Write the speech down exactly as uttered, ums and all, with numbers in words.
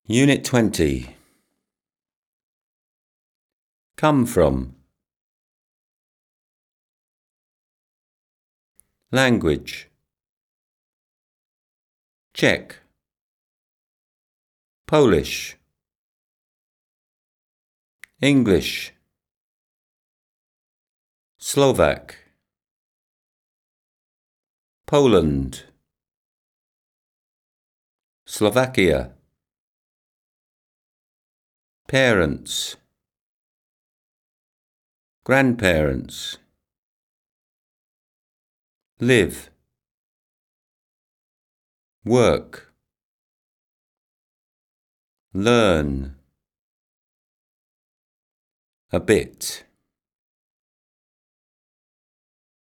Unit twenty. Come from. Language. Czech, Polish, English, Slovak, Poland, Slovakia. Parents, grandparents. Live, work, learn. A bit.